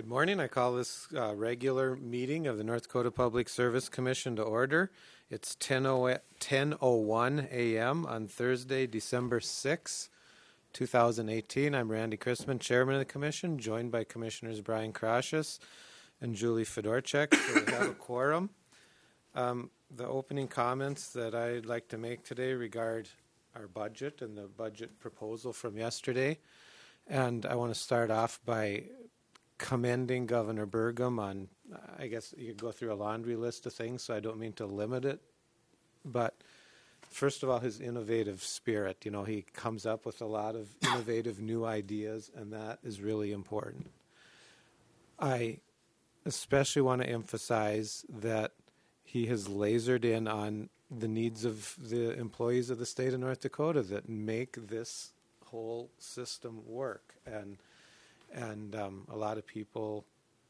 morning. I call this regular meeting of the North Dakota Public Service Commission to order. It's 10:01 a.m. on Thursday, December 6, 2018. I'm Randy Chrisman, Chairman of the Commission, joined by Commissioners Brian Krasius and Julie Fedorchak. So we have a quorum. The opening comments that I'd like to make today regard our budget and the budget proposal from yesterday. And I want to start off by commending Governor Burgum on, I guess you could go through a laundry list of things, so I don't mean to limit it. But first of all, his innovative spirit. You know, he comes up with a lot of innovative new ideas, and that is really important. I especially want to emphasize that he has lasered in on the needs of the employees of the state of North Dakota that make this whole system work. And a lot of people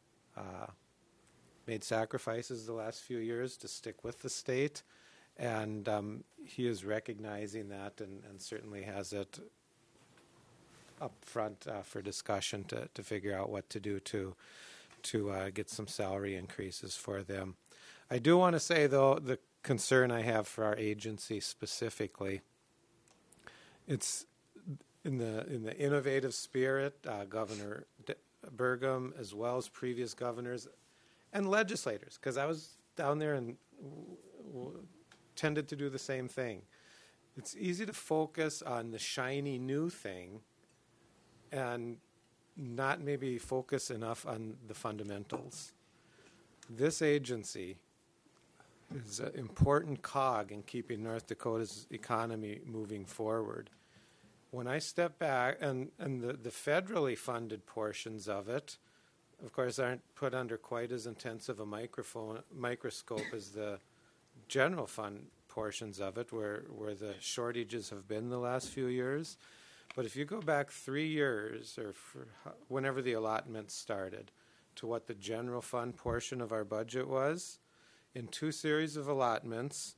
made sacrifices the last few years to stick with the state, and he is recognizing that and certainly has it up front for discussion to figure out what to do to get some salary increases for them. I do want to say, though, the concern I have for our agency specifically, it's in the innovative spirit, Governor Burgum, as well as previous governors and legislators, because I was down there and tended to do the same thing. It's easy to focus on the shiny new thing and not maybe focus enough on the fundamentals. This agency is an important cog in keeping North Dakota's economy moving forward. When I step back, and the federally funded portions of it, of course, aren't put under quite as intensive a microscope as the general fund portions of it, where the shortages have been the last few years. But if you go back 3 years, or whenever the allotments started, to what the general fund portion of our budget was, in 2 series of allotments,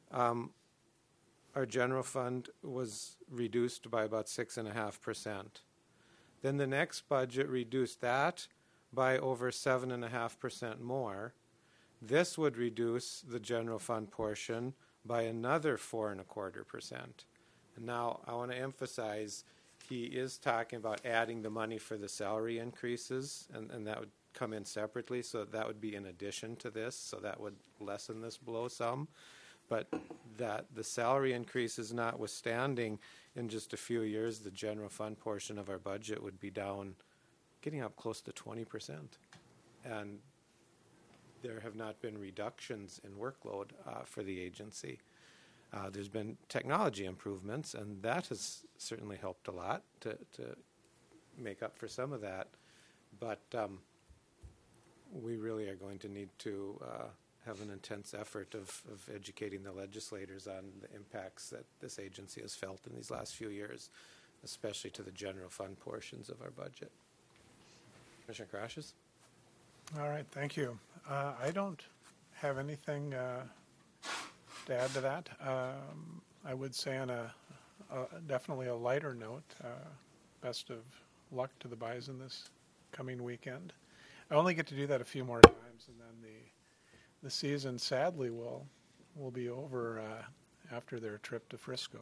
our general fund was reduced by about 6.5%. Then the next budget reduced that by over 7.5% more. This would reduce the general fund portion by another 4.25%. And now I want to emphasize he is talking about adding the money for the salary increases, and that would come in separately, so that would be in addition to this, so that would lessen this blow some. But that the salary increases notwithstanding, in just a few years, the general fund portion of our budget would be down, getting up close to 20%. And there have not been reductions in workload for the agency. There's been technology improvements, and that has certainly helped a lot to make up for some of that. But we really are going to need to have an intense effort of educating the legislators on the impacts that this agency has felt in these last few years, especially to the general fund portions of our budget. Commissioner Krasius? All right, thank you. I don't have anything to add to that. I would say on definitely a lighter note, best of luck to the Bison this coming weekend. I only get to do that a few more times, and then the season sadly will be over after their trip to Frisco.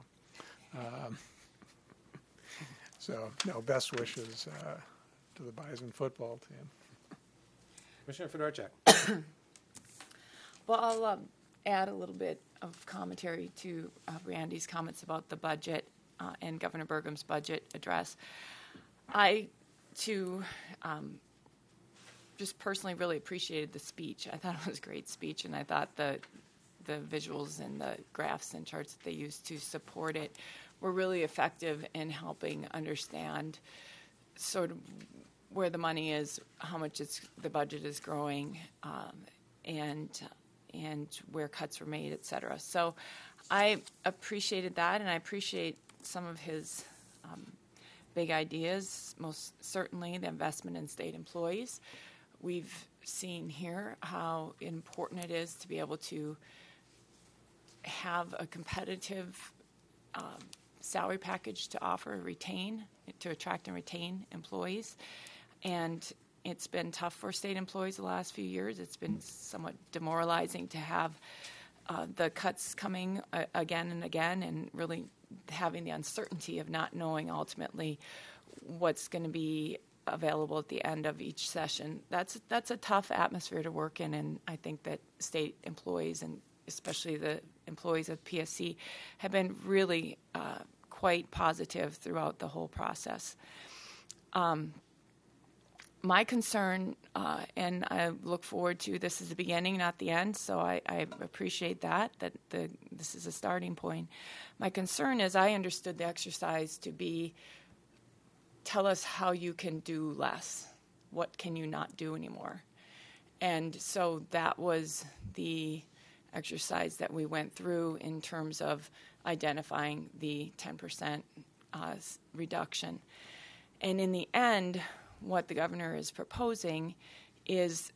So no, best wishes to the Bison football team. Commissioner Fedorchak. Well, I'll add a little bit of commentary to Randy's comments about the budget and Governor Burgum's budget address. I, too, just personally really appreciated the speech. I thought it was a great speech, and I thought the visuals and the graphs and charts that they used to support it were really effective in helping understand sort of where the money is, how much the budget is growing, and where cuts were made, et cetera. So I appreciated that, and I appreciate some of his big ideas, most certainly the investment in state employees. We've seen here how important it is to be able to have a competitive salary package to offer, to attract and retain employees. And it's been tough for state employees the last few years. It's been somewhat demoralizing to have the cuts coming again and again, and really having the uncertainty of not knowing ultimately what's going to be available at the end of each session. That's a tough atmosphere to work in, and I think that state employees, and especially the employees of PSC, have been really quite positive throughout the whole process. My concern, and I look forward to, this is the beginning, not the end, so I appreciate that this is a starting point. My concern is I understood the exercise to be, tell us how you can do less. What can you not do anymore? And so that was the exercise that we went through in terms of identifying the 10% reduction. And in the end, what the governor is proposing is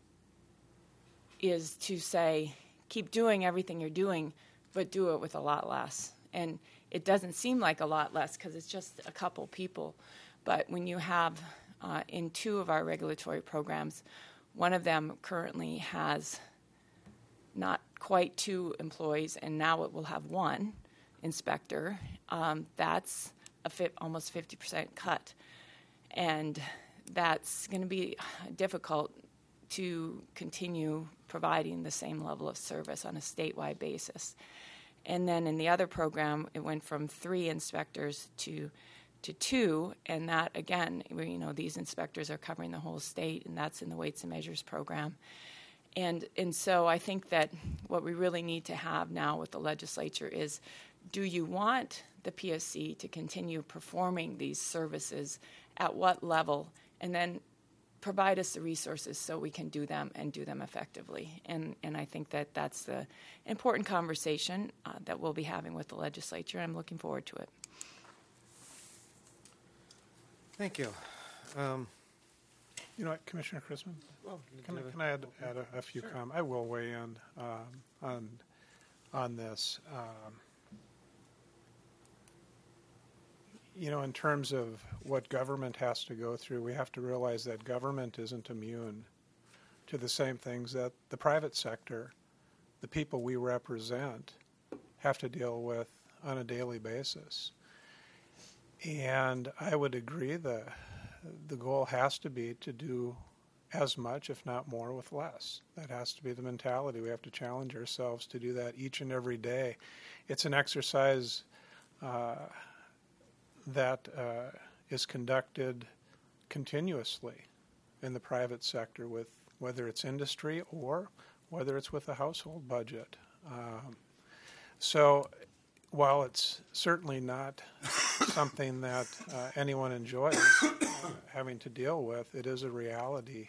to say, keep doing everything you're doing, but do it with a lot less. And it doesn't seem like a lot less because it's just a couple people. But when you have, in 2 of our regulatory programs, one of them currently has not quite 2 employees, and now it will have 1 inspector. That's almost 50% cut. And that's going to be difficult to continue providing the same level of service on a statewide basis. And then in the other program, it went from 3 inspectors to 2, and that, again, these inspectors are covering the whole state, and that's in the Weights and Measures program. And so I think that what we really need to have now with the legislature is, do you want the PSC to continue performing these services, at what level, and then provide us the resources so we can do them and do them effectively. And I think that that's the important conversation that we'll be having with the legislature. I'm looking forward to it. Thank you. You know what, Commissioner Chrisman? Well, Can I add a few comments? I will weigh in on this. In terms of what government has to go through, we have to realize that government isn't immune to the same things that the private sector, the people we represent, have to deal with on a daily basis. And I would agree that the goal has to be to do as much, if not more, with less. That has to be the mentality. We have to challenge ourselves to do that each and every day. It's an exercise that is conducted continuously in the private sector, with whether it's industry or whether it's with a household budget. So while it's certainly not something that anyone enjoys having to deal with, it is a reality.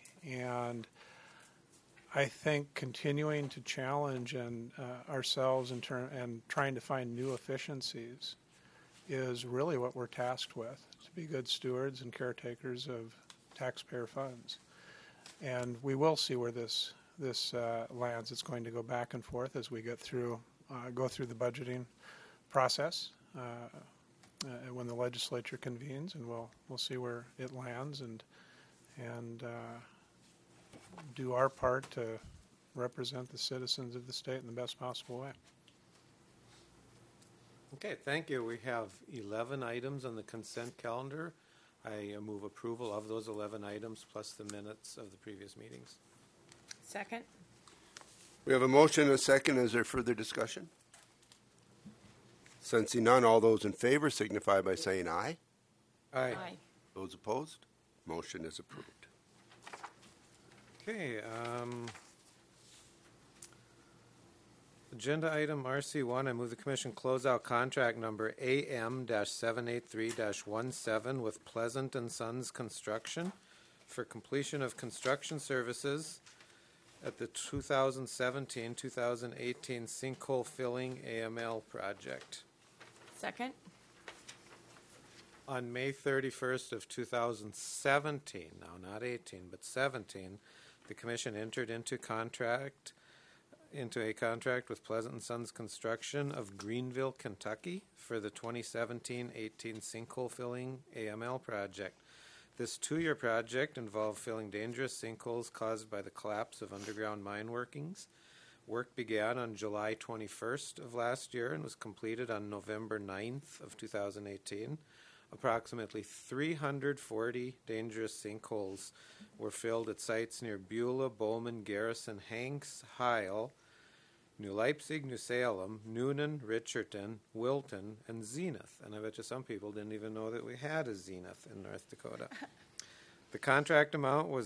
And I think continuing to challenge ourselves and trying to find new efficiencies is really what we're tasked with, to be good stewards and caretakers of taxpayer funds. And we will see where this lands. It's going to go back and forth as we go through the budgeting process when the legislature convenes, and we'll see where it lands and do our part to represent the citizens of the state in the best possible way. Okay, thank you. We have 11 items on the consent calendar. I move approval of those 11 items plus the minutes of the previous meetings. Second. We have a motion and a second. Is there further discussion? Sensing none, all those in favor signify by saying aye. Aye. Aye. Those opposed? Motion is approved. Okay, agenda item RC1, I move the commission close out contract number AM-783-17 with Pleasant & Sons Construction for completion of construction services at the 2017-2018 sinkhole filling AML project. Second. On May 31st of 2017, now not 18, but 17, the commission entered into a contract with Pleasant & Sons Construction of Greenville, Kentucky for the 2017-18 sinkhole filling AML project. This 2-year project involved filling dangerous sinkholes caused by the collapse of underground mine workings. Work began on July 21st of last year and was completed on November 9th of 2018. Approximately 340 dangerous sinkholes were filled at sites near Beulah, Bowman, Garrison, Hanks, Heil, New Leipzig, New Salem, Noonan, Richardson, Wilton, and Zenith. And I bet you some people didn't even know that we had a Zenith in North Dakota. The contract amount was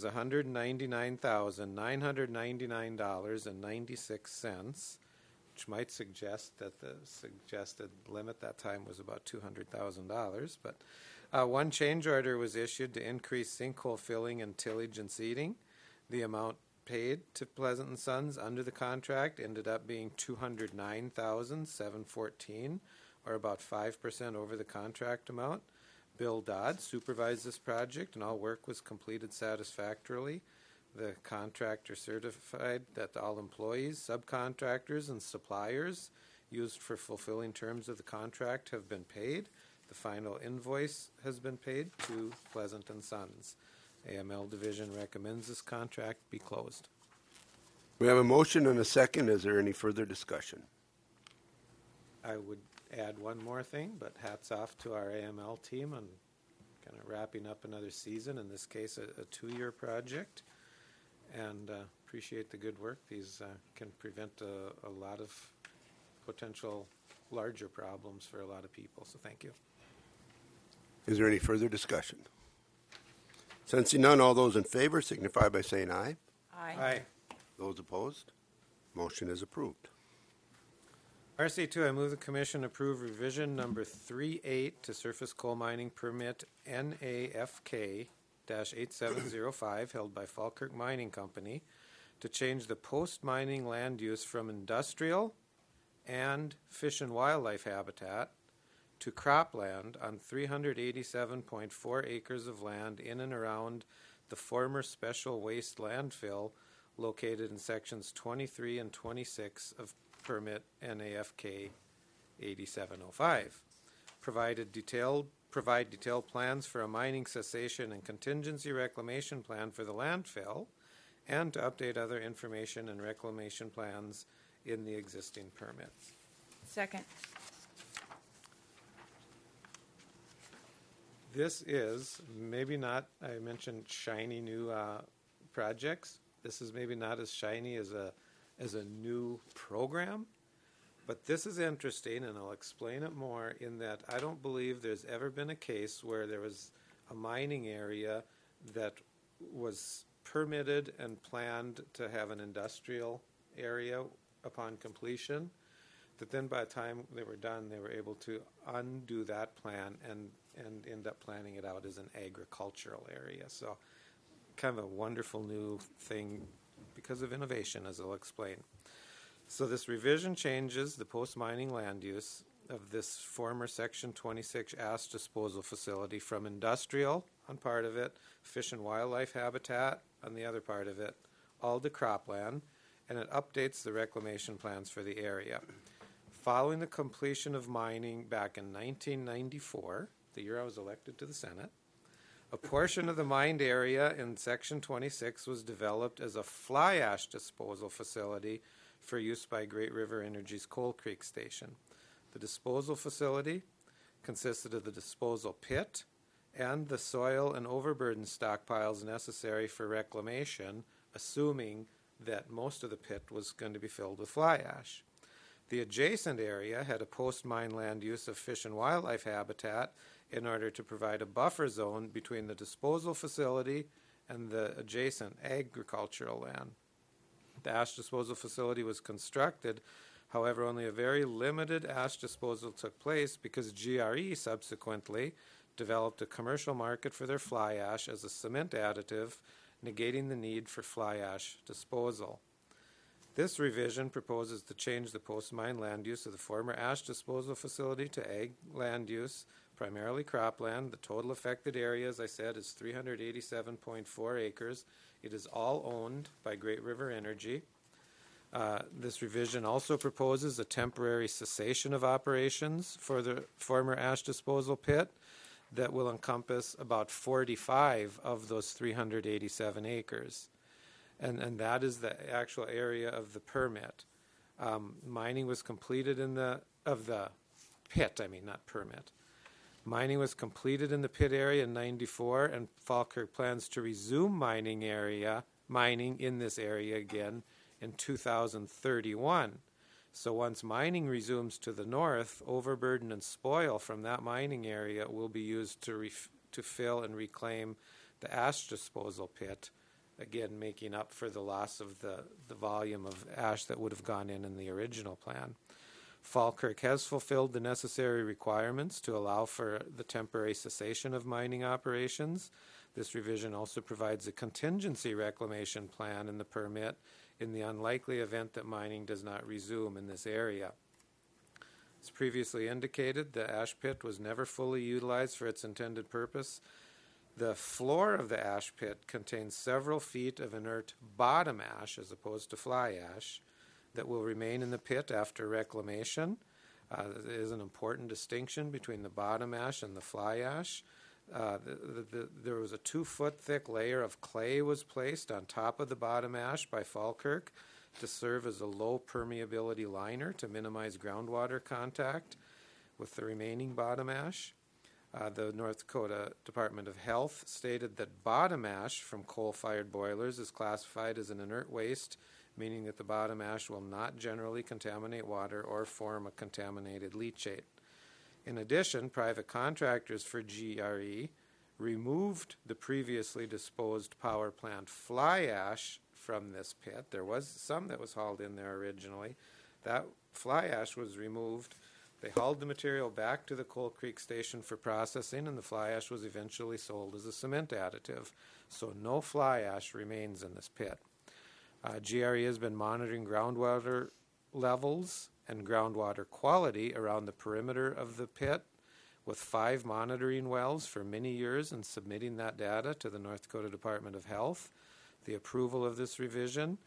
$199,999.96, which might suggest that the suggested limit that time was about $200,000. But one change order was issued to increase sinkhole filling and tillage and seeding. The amount paid to Pleasant & Sons under the contract ended up being $209,714, or about 5% over the contract amount. Bill Dodd supervised this project, and all work was completed satisfactorily. The contractor certified that all employees, subcontractors, and suppliers used for fulfilling terms of the contract have been paid. The final invoice has been paid to Pleasant & Sons. AML Division recommends this contract be closed. We have a motion and a second. Is there any further discussion? I would add one more thing, but hats off to our AML team on kind of wrapping up another season, in this case a 2-year project, and appreciate the good work. These can prevent a lot of potential larger problems for a lot of people, so thank you. Is there any further discussion? Sensing none, all those in favor signify by saying aye. Aye. Those opposed? Motion is approved. RC2, I move the Commission approve revision number 38 to surface coal mining permit NAFK-8705 held by Falkirk Mining Company to change the post-mining land use from industrial and fish and wildlife habitat to cropland on 387.4 acres of land in and around the former special waste landfill located in sections 23 and 26 of permit NAFK 8705. Provide detailed plans for a mining cessation and contingency reclamation plan for the landfill, and to update other information and reclamation plans in the existing permit. Second. This is maybe not, I mentioned shiny new projects. This is maybe not as shiny as a new program, but this is interesting, and I'll explain it more in that I don't believe there's ever been a case where there was a mining area that was permitted and planned to have an industrial area upon completion, that then by the time they were done, they were able to undo that plan and end up planning it out as an agricultural area. So kind of a wonderful new thing because of innovation, as I'll explain. So this revision changes the post-mining land use of this former Section 26 ash disposal facility from industrial on part of it, fish and wildlife habitat on the other part of it, all to cropland, and it updates the reclamation plans for the area. Following the completion of mining back in 1994, the year I was elected to the Senate, a portion of the mined area in Section 26 was developed as a fly ash disposal facility for use by Great River Energy's Coal Creek Station. The disposal facility consisted of the disposal pit and the soil and overburden stockpiles necessary for reclamation, assuming that most of the pit was going to be filled with fly ash. The adjacent area had a post-mine land use of fish and wildlife habitat in order to provide a buffer zone between the disposal facility and the adjacent agricultural land. The ash disposal facility was constructed, however, only a very limited ash disposal took place because GRE subsequently developed a commercial market for their fly ash as a cement additive, negating the need for fly ash disposal. This revision proposes to change the post-mine land use of the former ash disposal facility to ag land use, primarily cropland. The total affected area, as I said, is 387.4 acres. It is all owned by Great River Energy. This revision also proposes a temporary cessation of operations for the former ash disposal pit. that will encompass about 45 of those 387 acres. And that is the actual area of the permit. Mining was completed of the pit, not permit. Mining was completed in the pit area in 94, and Falkirk plans to resume mining in this area again in 2031. So once mining resumes to the north, overburden and spoil from that mining area will be used to fill and reclaim the ash disposal pit, again making up for the loss of the volume of ash that would have gone in the original plan. Falkirk has fulfilled the necessary requirements to allow for the temporary cessation of mining operations. This revision also provides a contingency reclamation plan in the permit in the unlikely event that mining does not resume in this area. As previously indicated, the ash pit was never fully utilized for its intended purpose. The floor of the ash pit contains several feet of inert bottom ash as opposed to fly ash that will remain in the pit after reclamation. There is an important distinction between the bottom ash and the fly ash. There was a 2-foot thick layer of clay was placed on top of the bottom ash by Falkirk to serve as a low permeability liner to minimize groundwater contact with the remaining bottom ash. The North Dakota Department of Health stated that bottom ash from coal-fired boilers is classified as an inert waste, meaning that the bottom ash will not generally contaminate water or form a contaminated leachate. In addition, private contractors for GRE removed the previously disposed power plant fly ash from this pit. There was some that was hauled in there originally. That fly ash was removed. They hauled the material back to the Coal Creek station for processing, and the fly ash was eventually sold as a cement additive. So no fly ash remains in this pit. GRE has been monitoring groundwater levels and groundwater quality around the perimeter of the pit with 5 monitoring wells for many years and submitting that data to the North Dakota Department of Health. The approval of this revision,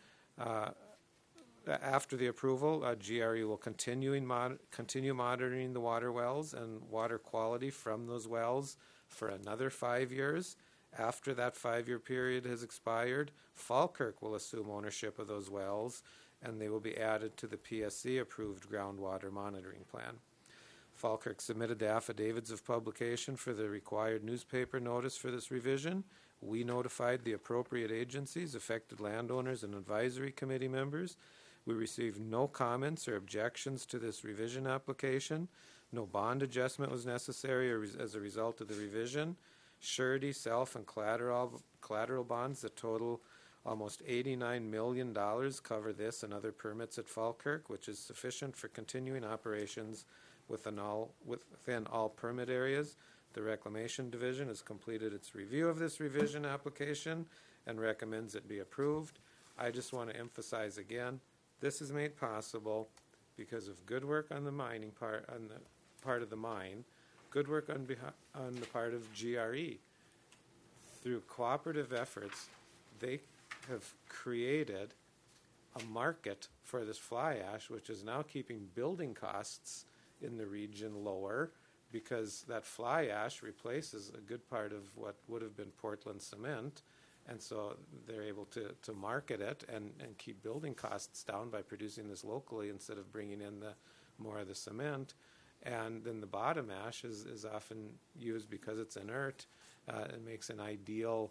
after the approval, GRE will continue monitoring the water wells and water quality from those wells for another 5 years. After that 5-year period has expired, Falkirk will assume ownership of those wells, and they will be added to the PSC-approved groundwater monitoring plan. Falkirk submitted the affidavits of publication for the required newspaper notice for this revision. We notified the appropriate agencies, affected landowners, and advisory committee members. We received no comments or objections to this revision application. No bond adjustment was necessary as a result of the revision. Surety, self, and collateral bonds that total almost $89 million cover this and other permits at Falkirk, which is sufficient for continuing operations within all permit areas. The Reclamation Division has completed its review of this revision application and recommends it be approved. I just want to emphasize again, this is made possible because of good work on the mining part, on the part of the mine, good work on the part of GRE. Through cooperative efforts, they have created a market for this fly ash, which is now keeping building costs in the region lower because that fly ash replaces a good part of what would have been Portland cement. And so they're able to market it and keep building costs down by producing this locally instead of bringing in more of the cement. And then the bottom ash is often used because it's inert. It makes an ideal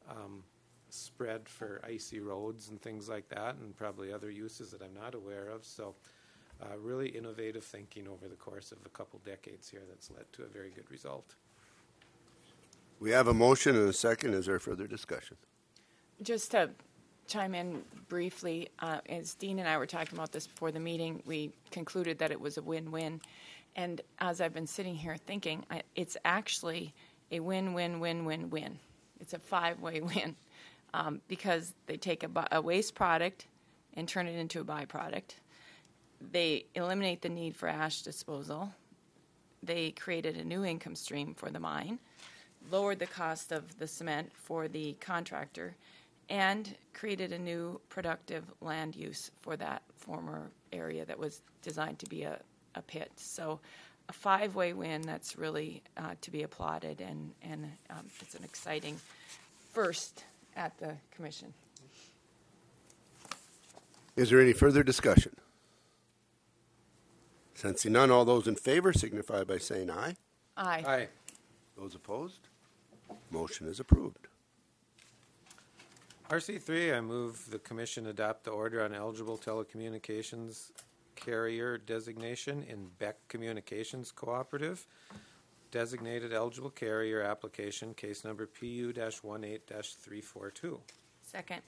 spread for icy roads and things like that, and probably other uses that I'm not aware of. So really innovative thinking over the course of a couple decades here that's led to a very good result. We have a motion and a second. Is there further discussion? Just to chime in briefly, as Dean and I were talking about this before the meeting, we concluded that it was a win-win. And as I've been sitting here thinking, it's actually a win-win-win-win-win. It's a 5-way win because they take a waste product and turn it into a byproduct. They eliminate the need for ash disposal. They created a new income stream for the mine, lowered the cost of the cement for the contractor, and created a new productive land use for that former area that was designed to be a pit. So a five-way win that's really to be applauded, and it's an exciting first at the commission. Is there any further discussion? Sensing none, all those in favor signify by saying aye. Aye. Aye. Those opposed? Motion is approved. RC3, I move the commission adopt the order on eligible telecommunications carrier designation in Beck Communications Cooperative. Designated eligible carrier application, case number PU-18-342. Second.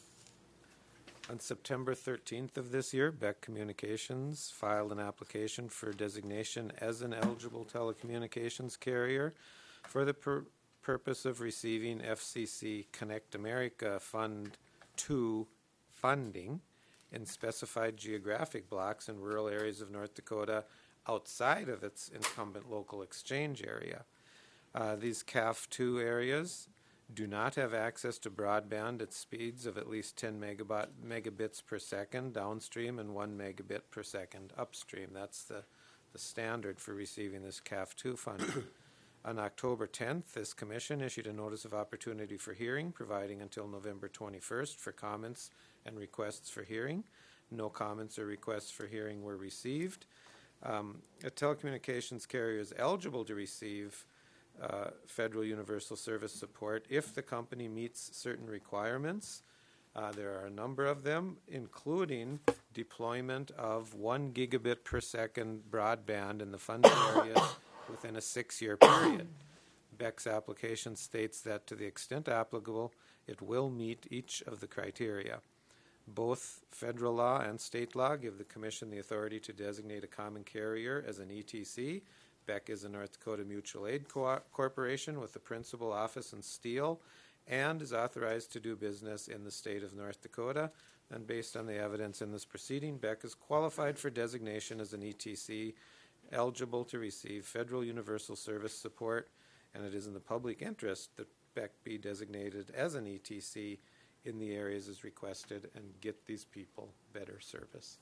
On September 13th of this year, Beck Communications filed an application for designation as an eligible telecommunications carrier for the purpose of receiving FCC Connect America Fund 2 funding in specified geographic blocks in rural areas of North Dakota outside of its incumbent local exchange area. These CAF 2 areas do not have access to broadband at speeds of at least 10 megabits per second downstream and 1 megabit per second upstream. That's the standard for receiving this CAF 2 funding. On October 10th, this commission issued a notice of opportunity for hearing, providing until November 21st for comments and requests for hearing. No comments or requests for hearing were received. A telecommunications carrier is eligible to receive federal universal service support if the company meets certain requirements. There are a number of them, including deployment of 1 gigabit per second broadband in the funded areas within a 6-year period. Beck's application states that to the extent applicable, it will meet each of the criteria. Both federal law and state law give the Commission the authority to designate a common carrier as an ETC. Beck is a North Dakota Mutual Aid Corporation with a principal office in Steele and is authorized to do business in the state of North Dakota. And based on the evidence in this proceeding, Beck is qualified for designation as an ETC, eligible to receive federal universal service support, and it is in the public interest that Beck be designated as an ETC in the areas as requested and get these people better service.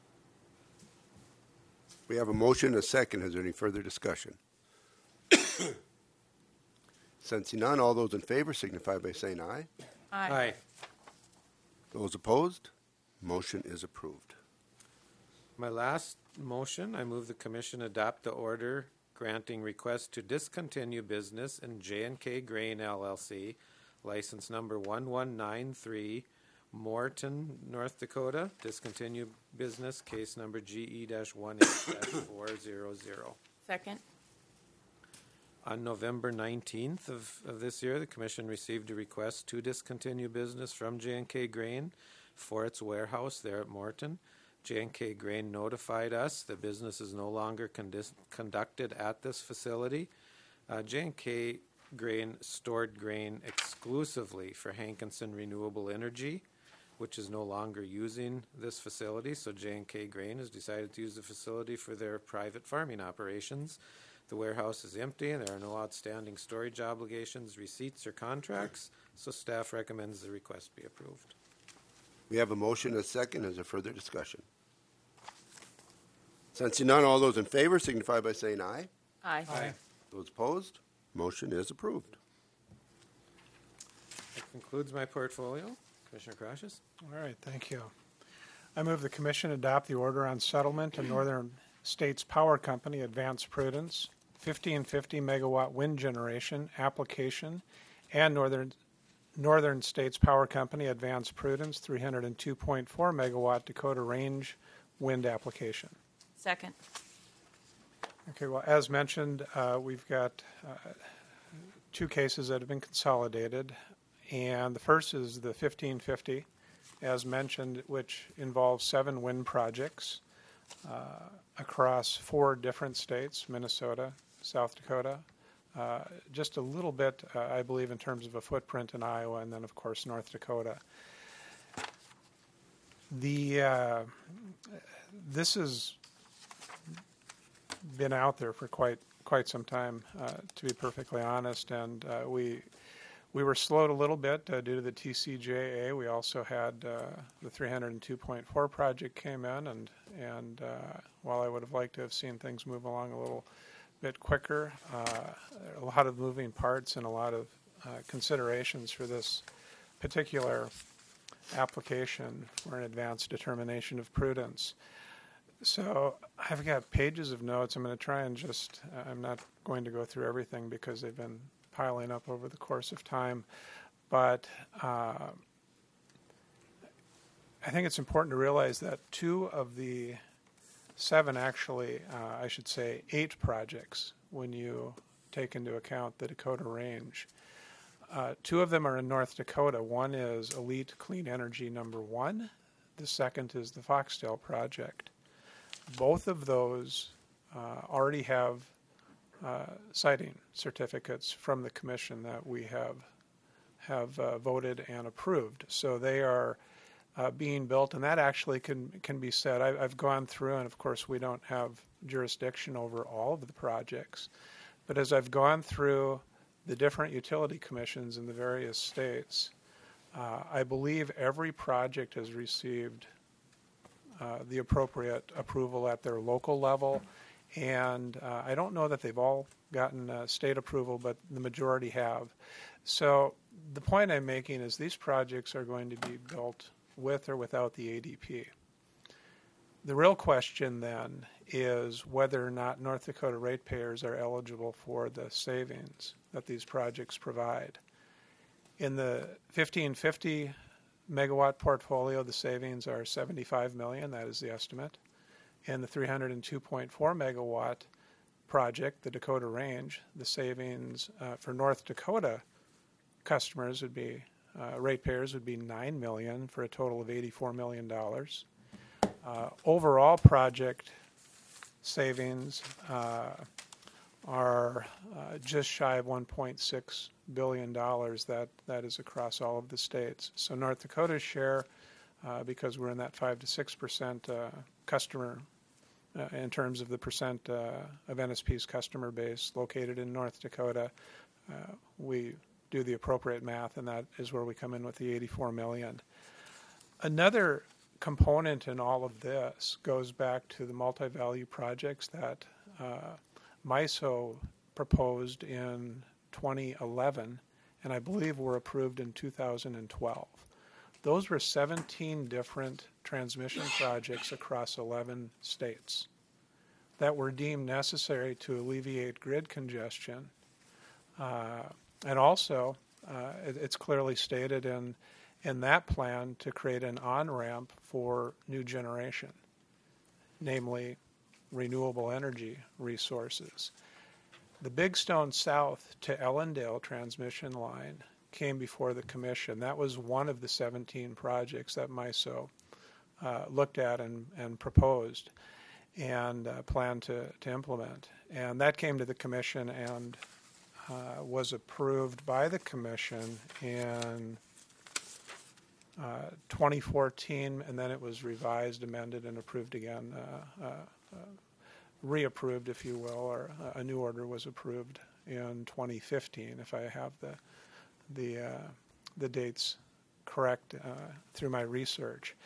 We have a motion and a second. Is there any further discussion? Sensing none, all those in favor signify by saying aye. Aye. Those opposed? Motion is approved. My last motion, I move the Commission adopt the order granting request to discontinue business in J&K Grain LLC, license number 1193, Morton, North Dakota, discontinue business, case number GE-18-400. Second. On November 19th of this year, the Commission received a request to discontinue business from J&K Grain for its warehouse there at Morton. J&K Grain notified us the business is no longer conducted at this facility. J&K Grain stored grain exclusively for Hankinson Renewable Energy, which is no longer using this facility, so J&K Grain has decided to use the facility for their private farming operations. The warehouse is empty and there are no outstanding storage obligations, receipts, or contracts, so staff recommends the request be approved. We have a motion and a second. Is there further discussion? Sensing none, all those in favor signify by saying aye. Aye. Those opposed? Motion is approved. That concludes my portfolio. Commissioner Krashes? All right, thank you. I move the Commission adopt the order on settlement of Northern States Power Company Advanced Prudence 1550 megawatt wind generation application and Northern States Power Company Advanced Prudence 302.4 megawatt Dakota Range wind application. Second. Okay, well, as mentioned, we've got two cases that have been consolidated, and the first is the 1550, as mentioned, which involves 7 wind projects across 4 different states, Minnesota, South Dakota, just a little bit, I believe, in terms of a footprint in Iowa, and then, of course, North Dakota. This has been out there for quite some time, to be perfectly honest, and we We were slowed a little bit due to the TCJA. We also had the 302.4 project came in, and while I would have liked to have seen things move along a little bit quicker, a lot of moving parts and a lot of considerations for this particular application for an advanced determination of prudence. So I've got pages of notes. I'm going to try and I'm not going to go through everything because they've been piling up over the course of time. But I think it's important to realize that 2 of the 7, actually, I should say 8 projects, when you take into account the Dakota Range, 2 of them are in North Dakota. One is Elite Clean Energy number 1. The second is the Foxtail project. Both of those already have siting certificates from the commission that we have voted and approved. So they are being built, and that actually can be said. I've gone through, and of course we don't have jurisdiction over all of the projects, but as I've gone through the different utility commissions in the various states, I believe every project has received the appropriate approval at their local level, and I don't know that they've all gotten state approval, but the majority have. So the point I'm making is these projects are going to be built with or without the ADP. The real question then is whether or not North Dakota ratepayers are eligible for the savings that these projects provide. In the 1550 megawatt portfolio, the savings are $75 million, that is the estimate. In the 302.4 megawatt project, the Dakota Range, the savings for North Dakota customers would be, ratepayers would be $9 million for a total of $84 million. Overall project savings are just shy of $1.6 billion. That is across all of the states. So North Dakota's share, because we're in that 5 to 6% customer in terms of the percent of NSP's customer base located in North Dakota, we do the appropriate math, and that is where we come in with the $84 million. Another component in all of this goes back to the multi-value projects that MISO proposed in 2011, and I believe were approved in 2012. Those were 17 different transmission projects across 11 states that were deemed necessary to alleviate grid congestion. And also, it's clearly stated in that plan to create an on-ramp for new generation, namely renewable energy resources. The Big Stone South to Ellendale transmission line came before the commission. That was one of the 17 projects that MISO looked at and proposed and planned to implement. And that came to the commission and was approved by the commission in 2014, and then it was revised, amended, and approved again, reapproved, if you will, or a new order was approved in 2015, if I have the dates correct through my research.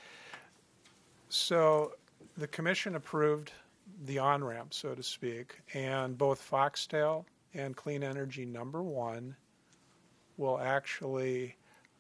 So the commission approved the on-ramp, so to speak, and both Foxtail and Clean Energy number 1 will actually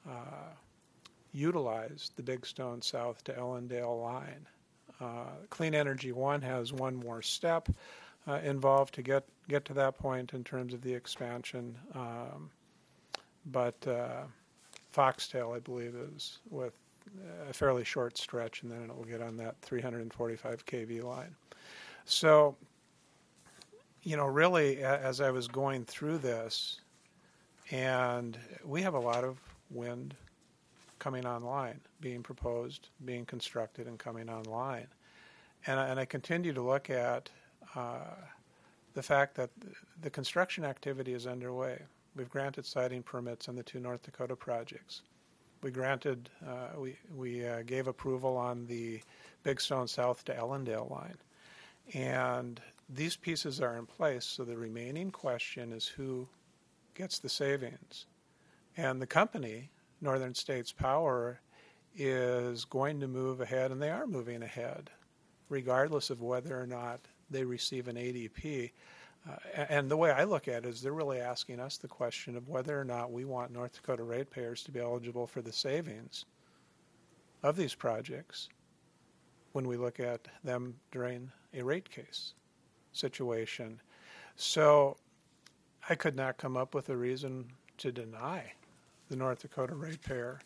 utilize the Big Stone South to Ellendale line. Clean Energy 1 has one more step involved to get to that point in terms of the expansion, but Foxtail, I believe, is with a fairly short stretch, and then it will get on that 345 kV line. So, really, as I was going through this, and we have a lot of wind coming online, being proposed, being constructed, and coming online. And I continue to look at the fact that the construction activity is underway. We've granted siting permits on the 2 North Dakota projects. We granted, we gave approval on the Big Stone South to Ellendale line. And these pieces are in place, so the remaining question is who gets the savings. And the company, Northern States Power, is going to move ahead, and they are moving ahead, regardless of whether or not they receive an ADP. And the way I look at it is they're really asking us the question of whether or not we want North Dakota ratepayers to be eligible for the savings of these projects when we look at them during a rate case situation. So I could not come up with a reason to deny the North Dakota ratepayer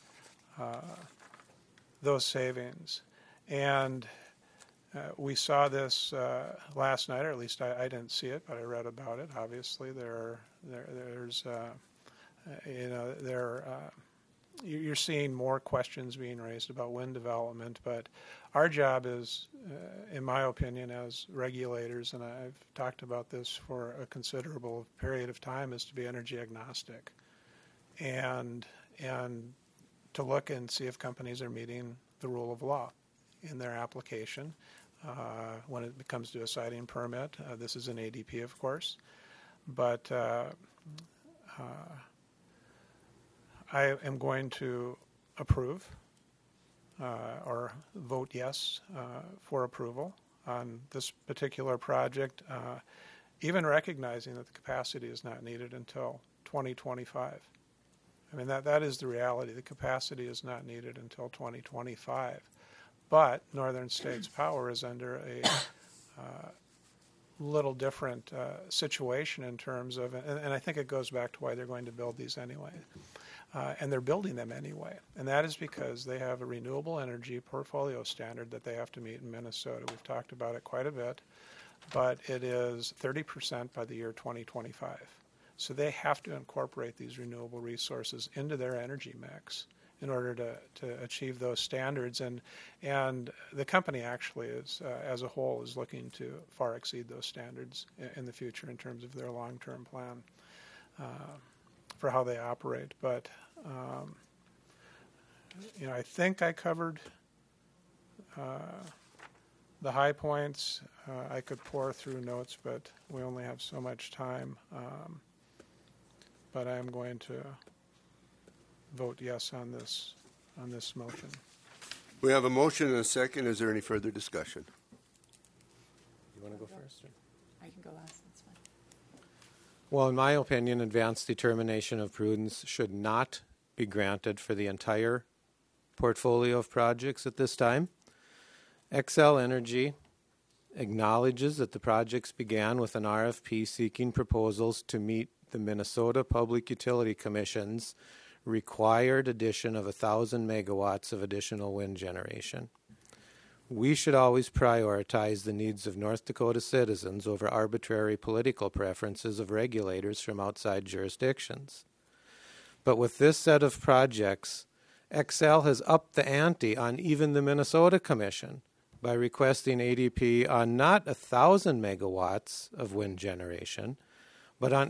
those savings. And we saw this last night, or at least I didn't see it, but I read about it. Obviously, you're seeing more questions being raised about wind development, but our job is, in my opinion, as regulators, and I've talked about this for a considerable period of time, is to be energy agnostic and to look and see if companies are meeting the rule of law in their application. When it comes to a siting permit, this is an ADP, of course, but I am going to approve or vote yes for approval on this particular project, even recognizing that the capacity is not needed until 2025. I mean, that is the reality. The capacity is not needed until 2025. But Northern States Power is under a little different situation in terms of, and I think it goes back to why they're going to build these anyway. And they're building them anyway. And that is because they have a renewable energy portfolio standard that they have to meet in Minnesota. We've talked about it quite a bit, but it is 30% by the year 2025. So they have to incorporate these renewable resources into their energy mix in order to achieve those standards. And the company actually is, as a whole, is looking to far exceed those standards in the future in terms of their long-term plan for how they operate. But, I think I covered the high points. I could pour through notes, but we only have so much time. But I am going to vote yes on this motion. We have a motion and a second. Is there any further discussion? You want to go first? Or? I can go last. That's fine. Well, in my opinion, advanced determination of prudence should not be granted for the entire portfolio of projects at this time. Xcel Energy acknowledges that the projects began with an RFP seeking proposals to meet the Minnesota Public Utility Commission's required addition of 1,000 megawatts of additional wind generation. We should always prioritize the needs of North Dakota citizens over arbitrary political preferences of regulators from outside jurisdictions. But with this set of projects, Xcel has upped the ante on even the Minnesota Commission by requesting ADP on not 1,000 megawatts of wind generation, but on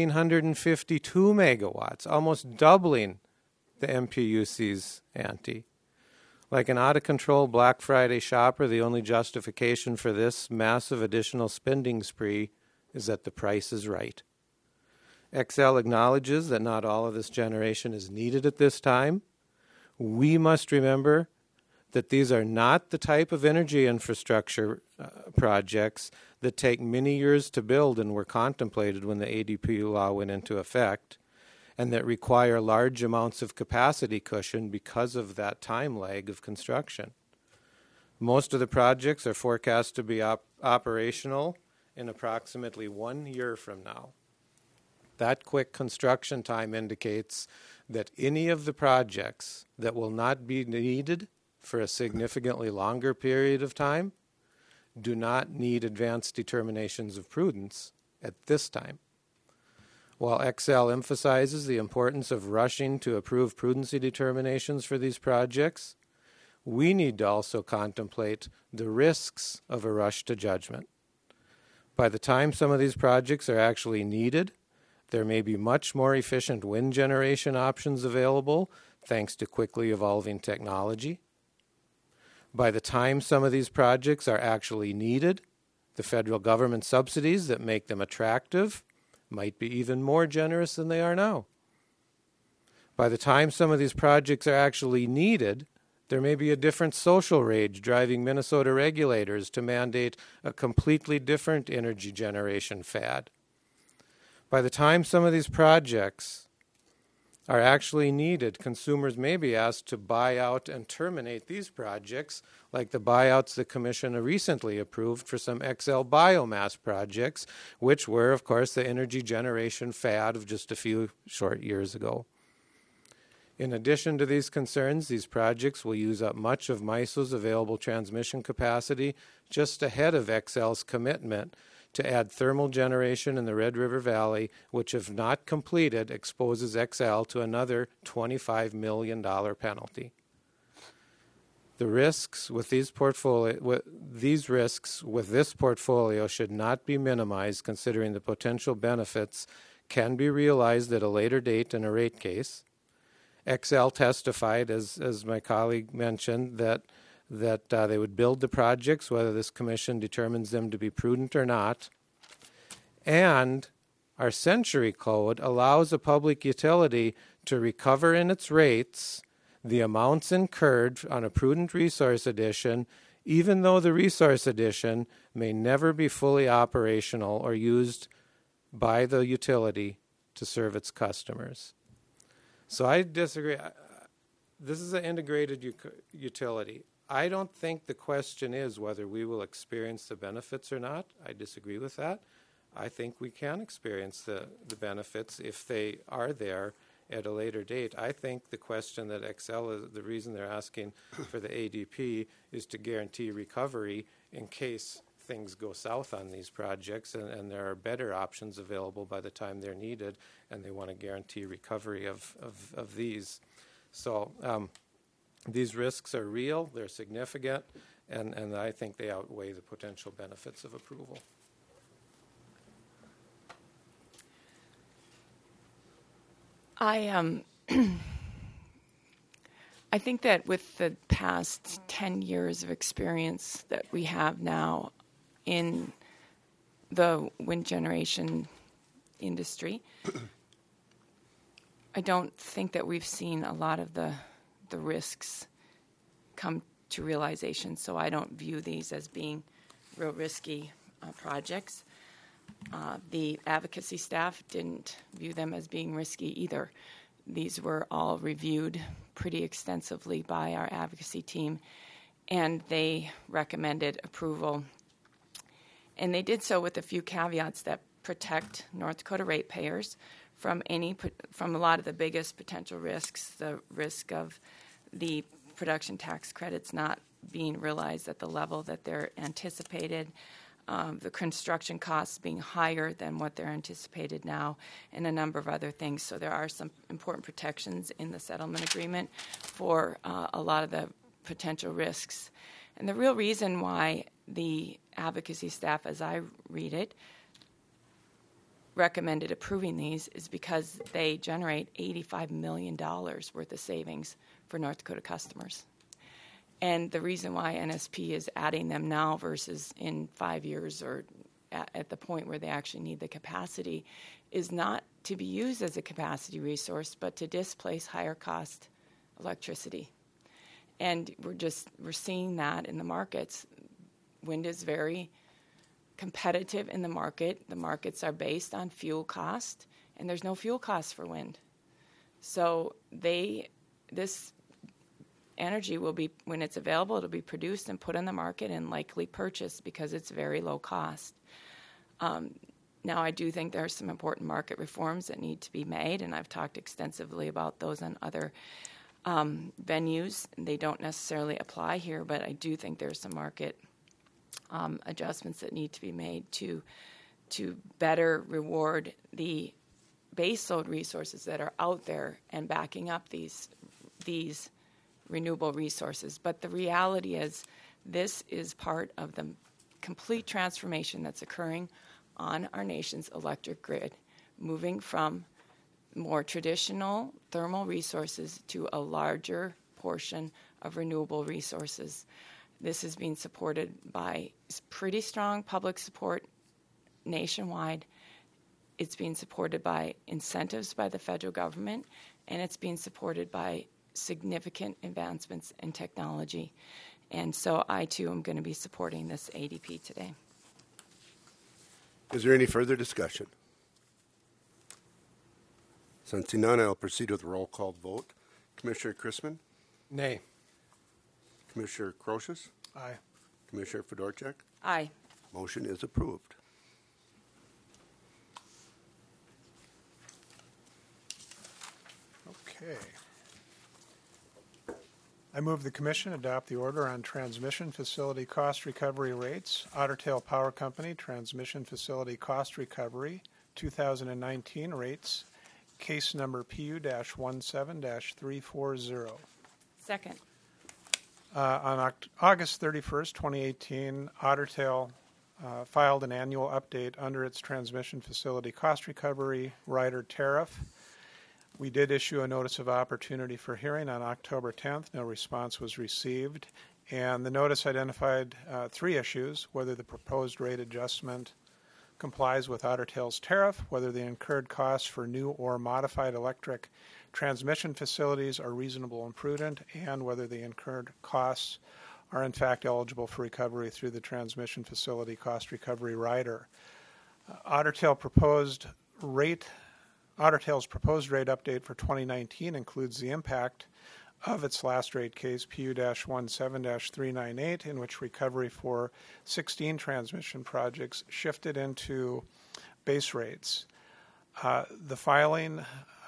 1,852 megawatts, almost doubling the MPUC's ante. Like an out-of-control Black Friday shopper, the only justification for this massive additional spending spree is that the price is right. Xcel acknowledges that not all of this generation is needed at this time. We must remember that these are not the type of energy infrastructure projects that take many years to build and were contemplated when the ADP law went into effect, and that require large amounts of capacity cushion because of that time lag of construction. Most of the projects are forecast to be operational in approximately 1 year from now. That quick construction time indicates that any of the projects that will not be needed for a significantly longer period of time do not need advanced determinations of prudence at this time. While Xcel emphasizes the importance of rushing to approve prudency determinations for these projects, we need to also contemplate the risks of a rush to judgment. By the time some of these projects are actually needed, there may be much more efficient wind generation options available thanks to quickly evolving technology. By the time some of these projects are actually needed, the federal government subsidies that make them attractive might be even more generous than they are now. By the time some of these projects are actually needed, there may be a different social rage driving Minnesota regulators to mandate a completely different energy generation fad. By the time some of these projects are actually needed, consumers may be asked to buy out and terminate these projects, like the buyouts the Commission recently approved for some XL biomass projects, which were, of course, the energy generation fad of just a few short years ago. In addition to these concerns, these projects will use up much of MISO's available transmission capacity just ahead of XL's commitment to add thermal generation in the Red River Valley, which, if not completed, exposes XL to another $25 million penalty. The risks with this portfolio should not be minimized, considering the potential benefits can be realized at a later date in a rate case. XL testified, as my colleague mentioned, that they would build the projects whether this commission determines them to be prudent or not. And our Century Code allows a public utility to recover in its rates the amounts incurred on a prudent resource addition, even though the resource addition may never be fully operational or used by the utility to serve its customers. So I disagree. This is an integrated utility. I don't think the question is whether we will experience the benefits or not. I disagree with that. I think we can experience the benefits if they are there at a later date. I think the question that XL is, the reason they're asking for the ADP is to guarantee recovery in case things go south on these projects and there are better options available by the time they're needed, and they want to guarantee recovery of these. So these risks are real, they're significant, and I think they outweigh the potential benefits of approval. I think that with the past 10 years of experience that we have now in the wind generation industry, I don't think that we've seen a lot of the risks come to realization, so I don't view these as being real risky projects. The advocacy staff didn't view them as being risky either. These were all reviewed pretty extensively by our advocacy team, and they recommended approval. And they did so with a few caveats that protect North Dakota ratepayers from a lot of the biggest potential risks, the risk of the production tax credits not being realized at the level that they're anticipated, the construction costs being higher than what they're anticipated now, and a number of other things. So there are some important protections in the settlement agreement for a lot of the potential risks. And the real reason why the advocacy staff, as I read it, recommended approving these is because they generate $85 million worth of savings for North Dakota customers. And the reason why NSP is adding them now versus in 5 years or at the point where they actually need the capacity is not to be used as a capacity resource, but to displace higher cost electricity. And we're seeing that in the markets. Wind is very competitive in the market. The markets are based on fuel cost, and there's no fuel cost for wind. So this energy will be, when it's available, it'll be produced and put on the market and likely purchased because it's very low cost. Now, I do think there are some important market reforms that need to be made, and I've talked extensively about those on other venues. They don't necessarily apply here, but I do think there's some market adjustments that need to be made to better reward the baseload resources that are out there and backing up these renewable resources. But the reality is this is part of the complete transformation that's occurring on our nation's electric grid, moving from more traditional thermal resources to a larger portion of renewable resources. This is being supported by pretty strong public support nationwide. It's being supported by incentives by the federal government, and it's being supported by significant advancements in technology. And so I, too, am going to be supporting this ADP today. Is there any further discussion? Sensing none, I'll proceed with a roll call vote. Commissioner Chrisman? Nay. Commissioner Crotius? Aye. Commissioner Fedorchak? Aye. Motion is approved. Okay. I move the Commission adopt the order on transmission facility cost recovery rates. Otter Tail Power Company Transmission Facility Cost Recovery 2019 rates, case number PU-17-340. Second. On August 31st, 2018, Otter Tail filed an annual update under its transmission facility cost recovery rider tariff. We did issue a notice of opportunity for hearing on October 10th. No response was received. And the notice identified 3 issues: whether the proposed rate adjustment complies with Otter Tail's tariff, whether the incurred costs for new or modified electric transmission facilities are reasonable and prudent, and whether the incurred costs are in fact eligible for recovery through the transmission facility cost recovery rider. Otter Tail's proposed rate update for 2019 includes the impact of its last rate case, PU-17-398, in which recovery for 16 transmission projects shifted into base rates. The filing,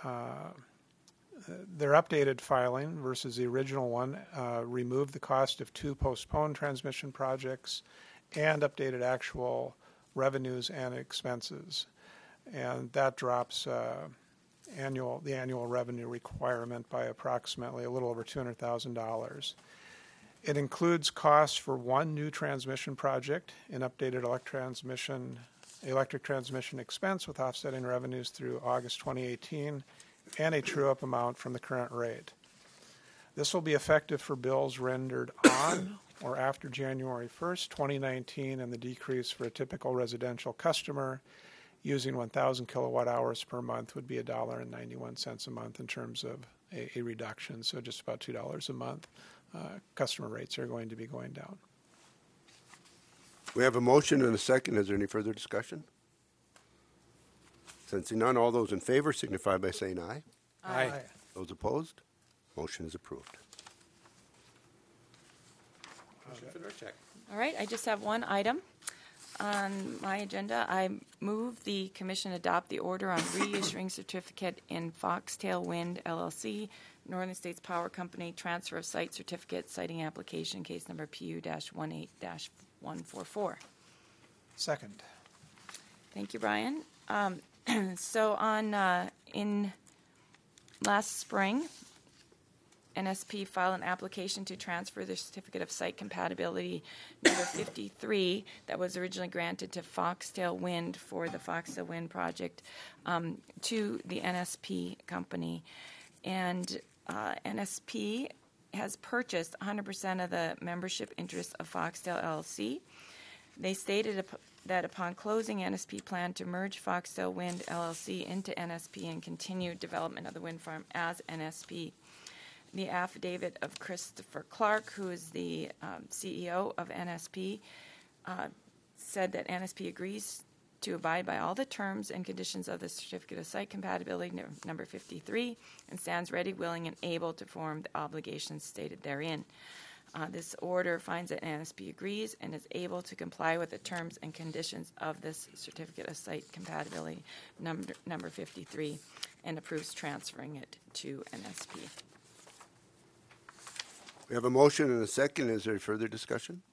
their updated filing versus the original one, removed the cost of 2 postponed transmission projects and updated actual revenues and expenses. And that drops the annual revenue requirement by approximately a little over $200,000. It includes costs for 1 new transmission project, an updated electric transmission expense with offsetting revenues through August 2018, and a true-up amount from the current rate. This will be effective for bills rendered on or after January 1st, 2019, and the decrease for a typical residential customer using 1,000 kilowatt hours per month would be $1.91 a month in terms of a reduction, so just about $2 a month. Customer rates are going to be going down. We have a motion and a second. Is there any further discussion? Sensing none, all those in favor signify by saying aye. Aye. Those opposed? Motion is approved. All right, I just have one item on my agenda. I move the Commission adopt the order on reissuing certificate in Foxtail Wind LLC, Northern States Power Company, transfer of site certificate, citing application case number PU-18-144. Second. Thank you, Brian. So in last spring, NSP filed an application to transfer the certificate of site compatibility number 53 that was originally granted to Foxtail Wind for the Foxtail Wind project to the NSP company. And NSP has purchased 100% of the membership interest of Foxtail LLC. They stated that upon closing, NSP planned to merge Foxtail Wind LLC into NSP and continue development of the wind farm as NSP. The affidavit of Christopher Clark, who is the CEO of NSP, said that NSP agrees to abide by all the terms and conditions of the Certificate of Site Compatibility number 53 and stands ready, willing, and able to perform the obligations stated therein. This order finds that NSP agrees and is able to comply with the terms and conditions of this Certificate of Site Compatibility number 53 and approves transferring it to NSP. We have a motion and a second. Is there further discussion?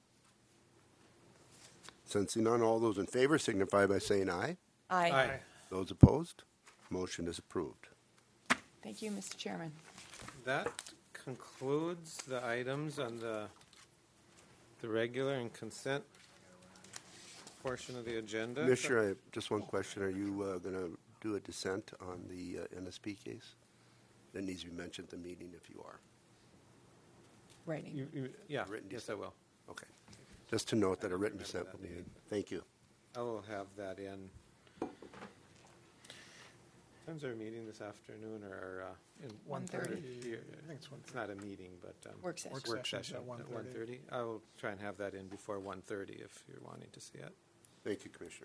Sensing none, all those in favor signify by saying aye. Aye. Aye. Those opposed? Motion is approved. Thank you, Mr. Chairman. That concludes the items on the regular and consent portion of the agenda. Commissioner, I have just one question. Are you going to do a dissent on the NSP case? That needs to be mentioned at the meeting if you are. Writing. Yeah, Written yes, dissent. I will. Okay. Just to note that a written dissent will be made. Thank you. I will have that in. When's our meeting this afternoon, or in 1:30. I think it's 1:30. It's not a meeting, but Work session. work Session's session at 1:30. 1:30. I will try and have that in before 1:30 if you're wanting to see it. Thank you, Commissioner.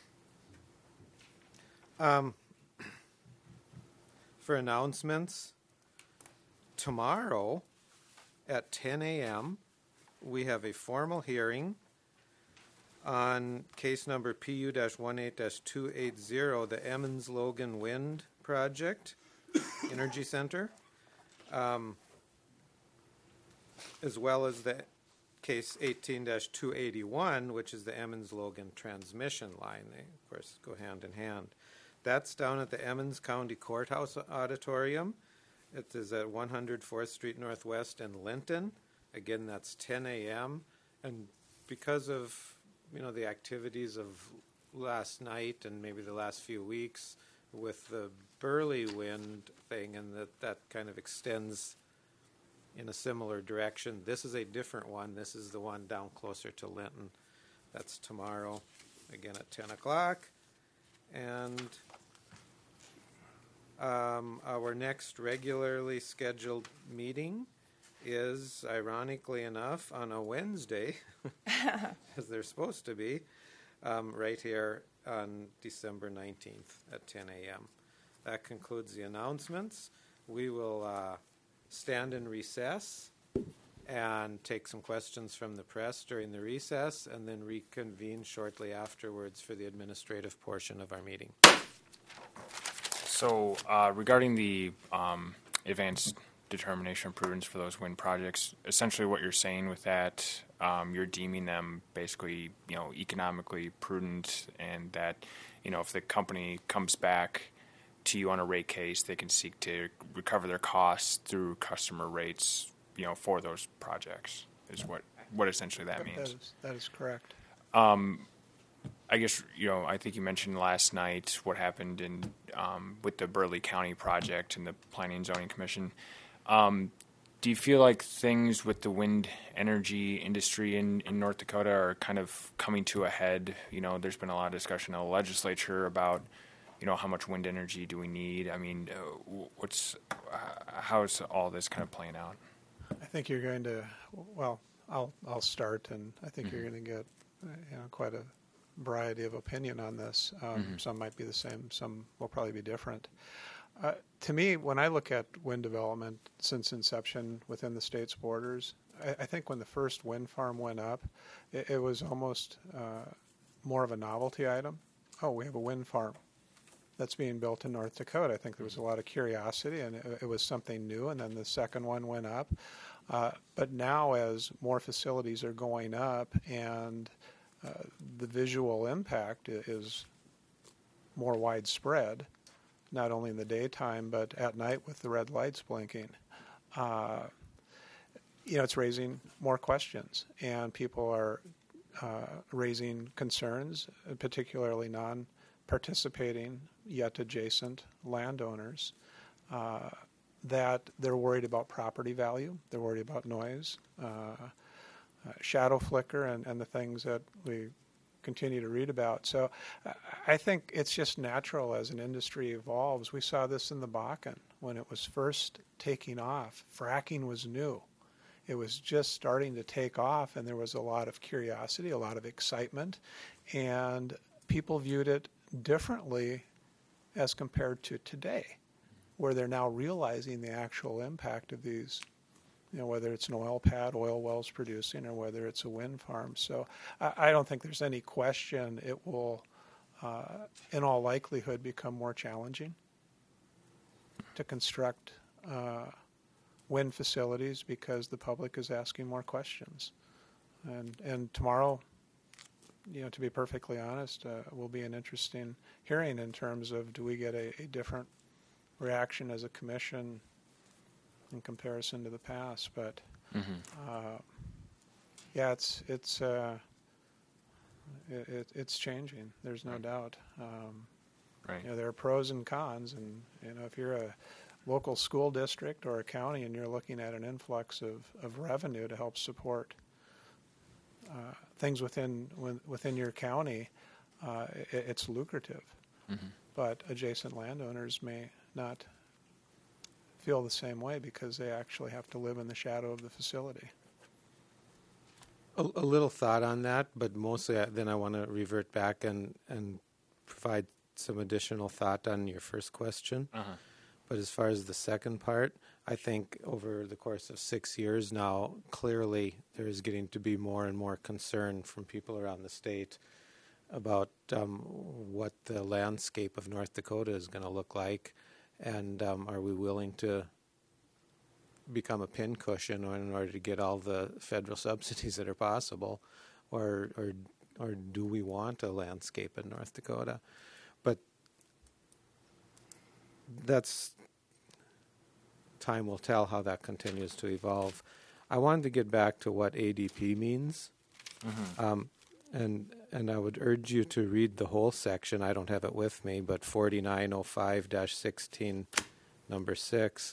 For announcements, tomorrow at 10 a.m., we have a formal hearing on case number PU-18-280, the Emmons Logan Wind Project, Energy Center, as well as the case 18-281, which is the Emmons Logan transmission line. They, of course, go hand in hand. That's down at the Emmons County Courthouse Auditorium. It is at 100 4th Street Northwest in Linton. Again, that's 10 a.m. And because of the activities of last night and maybe the last few weeks with the Burley wind thing, and that kind of extends in a similar direction. This is a different one. This is the one down closer to Linton. That's tomorrow, again at 10 o'clock. And our next regularly scheduled meeting is, ironically enough, on a Wednesday, as they're supposed to be, right here on December 19th at 10 a.m. That concludes the announcements. We will stand in recess and take some questions from the press during the recess, and then reconvene shortly afterwards for the administrative portion of our meeting. So regarding the advanced determination of prudence for those wind projects, essentially what you're saying with that, you're deeming them basically, economically prudent, and that, if the company comes back to you on a rate case, they can seek to recover their costs through customer rates, for those projects, is what essentially that means. That is correct. I guess, I think you mentioned last night what happened in with the Burley County project and the Planning and Zoning Commission. Do you feel like things with the wind energy industry in North Dakota are kind of coming to a head? There's been a lot of discussion in the legislature about, how much wind energy do we need? I mean, how is all this kind of playing out? I think you're going to, I'll start, and I think you're going to get quite a variety of opinion on this. Some might be the same, some will probably be different. To me, when I look at wind development since inception within the state's borders, I think when the first wind farm went up, it was almost more of a novelty item. Oh, we have a wind farm that's being built in North Dakota. I think there was a lot of curiosity, and it was something new, and then the second one went up. But now, as more facilities are going up and the visual impact is more widespread, not only in the daytime but at night with the red lights blinking, it's raising more questions, and people are raising concerns, particularly non-participating yet adjacent landowners, that they're worried about property value, they're worried about noise, shadow flicker, and the things that we continue to read about. So I think it's just natural as an industry evolves. We saw this in the Bakken when it was first taking off. Fracking was new. It was just starting to take off, and there was a lot of curiosity, a lot of excitement, and people viewed it differently as compared to today, where they're now realizing the actual impact of these, whether it's an oil pad, oil wells producing, or whether it's a wind farm. So I don't think there's any question it will, in all likelihood, become more challenging to construct wind facilities because the public is asking more questions. And tomorrow, to be perfectly honest, will be an interesting hearing in terms of, do we get a different reaction as a commission in comparison to the past? But it's changing. There's no doubt. Right. There are pros and cons, and if you're a local school district or a county and you're looking at an influx of revenue to help support things within your county, it's lucrative. but adjacent landowners may not feel the same way because they actually have to live in the shadow of the facility. A little thought on that, but mostly then I want to revert back and provide some additional thought on your first question. Uh-huh. But as far as the second part, I think over the course of 6 years now, clearly there is getting to be more and more concern from people around the state about what the landscape of North Dakota is going to look like, and are we willing to become a pincushion in order to get all the federal subsidies that are possible, or do we want a landscape in North Dakota? But that's time will tell how that continues to evolve. I wanted to get back to what ADP means, and I would urge you to read the whole section. I don't have it with me, but 4905-16, number 6.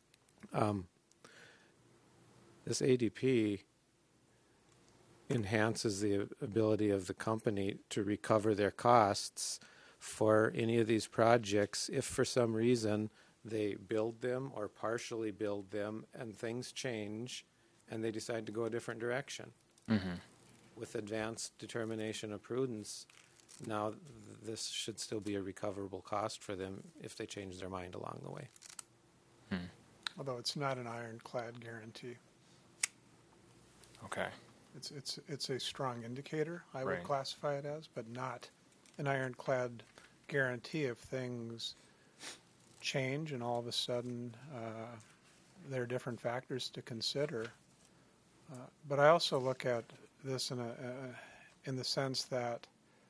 This ADP enhances the ability of the company to recover their costs for any of these projects if for some reason they build them or partially build them and things change and they decide to go a different direction. With advanced determination of prudence, now this should still be a recoverable cost for them if they change their mind along the way. Although it's not an ironclad guarantee. Okay. It's a strong indicator, I would Right. classify it as, but not an ironclad guarantee if things change and all of a sudden there are different factors to consider. But I also look at this in the sense that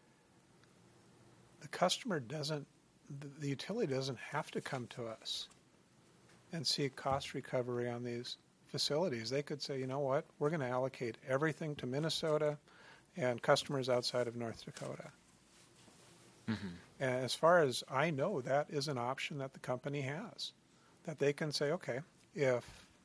the customer doesn't, the utility doesn't have to come to us and seek cost recovery on these facilities. They could say, you know what, we're going to allocate everything to Minnesota and customers outside of North Dakota. And as far as I know, that is an option that the company has, that they can say, okay, if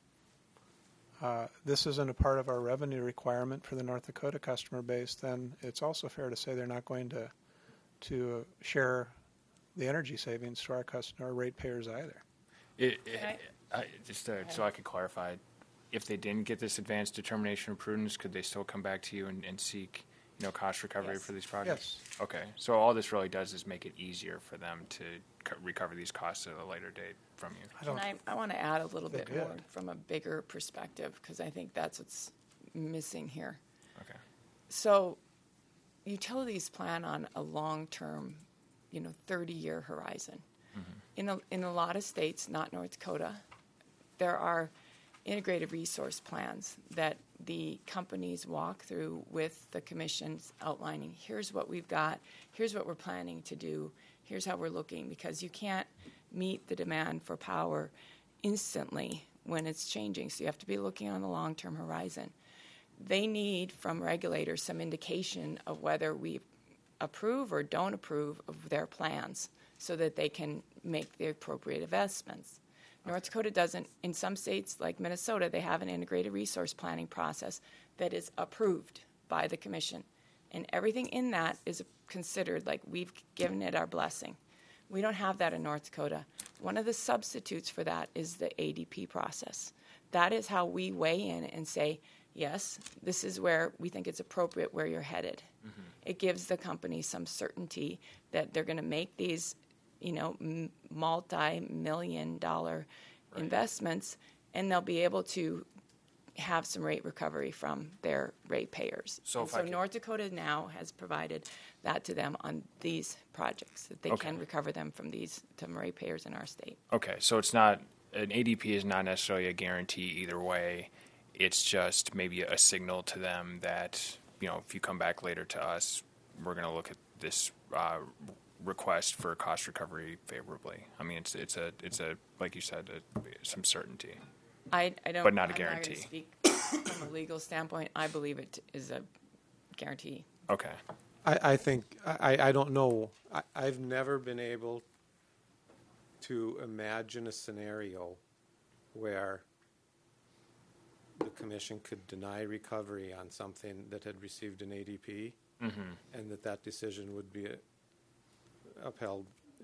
this isn't a part of our revenue requirement for the North Dakota customer base, then it's also fair to say they're not going to share the energy savings to our ratepayers either. So I could clarify, if they didn't get this advanced determination of prudence, could they still come back to you and seek, cost recovery Yes. for these projects? Yes. Okay. So all this really does is make it easier for them to recover these costs at a later date from you. And I want to add a little They bit more did. from a bigger perspective, because I think that's what's missing here. Okay. So utilities plan on a long-term, 30-year horizon. In a lot of states, not North Dakota, there are integrated resource plans that the companies walk through with the commissions outlining, here's what we've got, here's what we're planning to do, here's how we're looking, because you can't meet the demand for power instantly when it's changing. So you have to be looking on the long-term horizon. They need from regulators some indication of whether we approve or don't approve of their plans so that they can make the appropriate investments. North Dakota doesn't. In some states, like Minnesota, they have an integrated resource planning process that is approved by the commission. And everything in that is considered like we've given it our blessing. We don't have that in North Dakota. One of the substitutes for that is the ADP process. That is how we weigh in and say, yes, this is where we think it's appropriate where you're headed. It gives the company some certainty that they're going to make these multi-million-dollar investments, and they'll be able to have some rate recovery from their ratepayers. So North Dakota now has provided that to them on these projects, that they can recover them from ratepayers in our state. Okay, so it's not, an ADP is not necessarily a guarantee either way. It's just maybe a signal to them that, if you come back later to us, we're going to look at this request for cost recovery favorably. I mean, it's a like you said, some certainty. I don't. But not a I'm here to guarantee. speak from a legal standpoint. I believe it is a guarantee. Okay. I think, I don't know, I've never been able to imagine a scenario where the commission could deny recovery on something that had received an ADP, and that decision would be upheld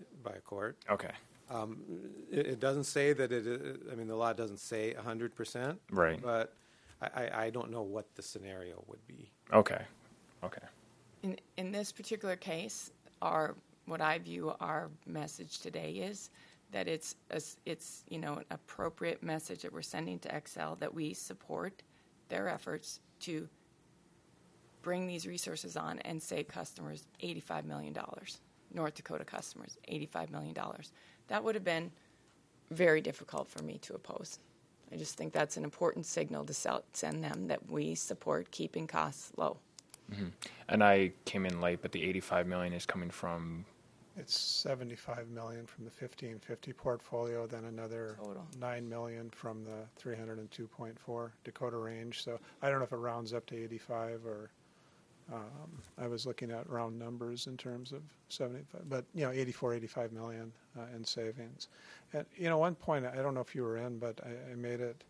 by a court. Okay. It doesn't say that I mean, the law doesn't say 100%. Right. But I don't know what the scenario would be. Okay. In this particular case, what I view our message today is that it's an appropriate message that we're sending to Xcel, that we support their efforts to bring these resources on and save customers $85 million. North Dakota customers, $85 million. That would have been very difficult for me to oppose. I just think that's an important signal to send them that we support keeping costs low. Mm-hmm. And I came in late, but the $85 million is coming from... It's $75 million from the 1550 portfolio, then another Total. $9 million from the 302.4 Dakota range. So I don't know if it rounds up to 85 or I was looking at round numbers in terms of 75, but 85 million in savings. And one point, I don't know if you were in, but I made it.